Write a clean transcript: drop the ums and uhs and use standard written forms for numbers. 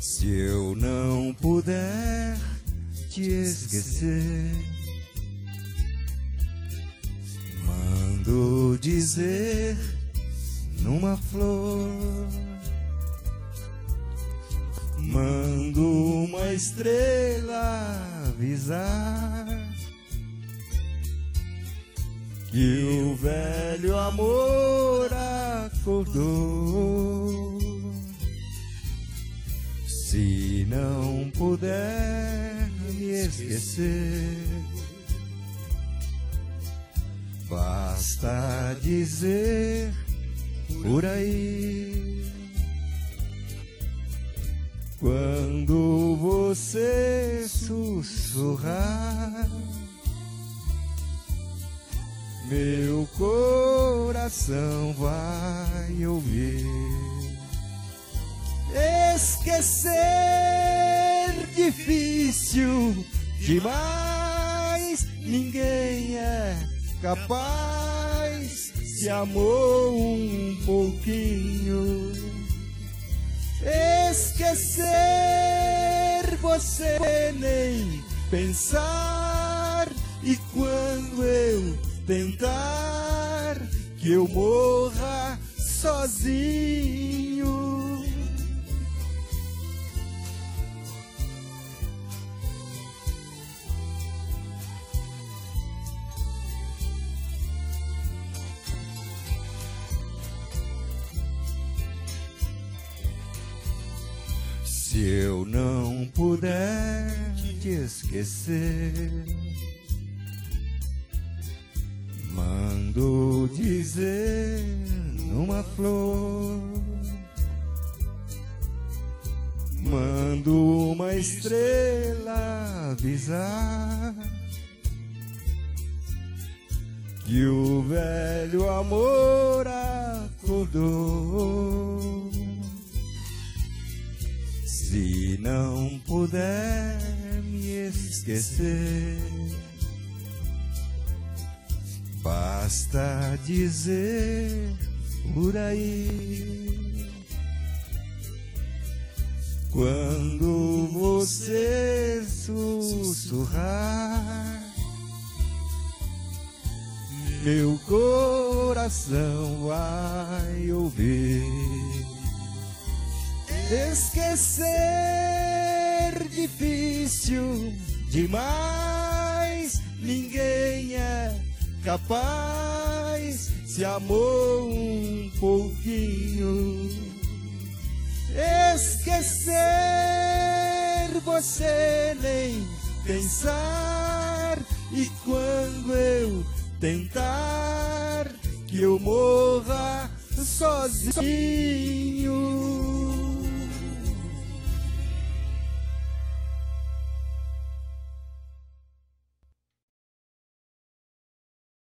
Se eu não puder te esquecer, mando dizer numa flor, mando uma estrela avisar que o velho amor acordou. Se não puder me esquecer, basta dizer por aí. Quando você sussurrar, meu coração vai ouvir. Esquecer difícil demais, ninguém é capaz. Se amou um pouquinho, esquecer você nem pensar. E quando eu tentar que eu morra sozinho, se eu não puder te esquecer, mando dizer numa flor, mando uma estrela avisar que o velho amor acordou. Se não puder me esquecer, basta dizer por aí. Quando você sussurrar, meu coração vai ouvir. Esquecer difícil demais, ninguém é capaz. Se amou um pouquinho, esquecer você nem pensar. E quando eu tentar que eu morra sozinho,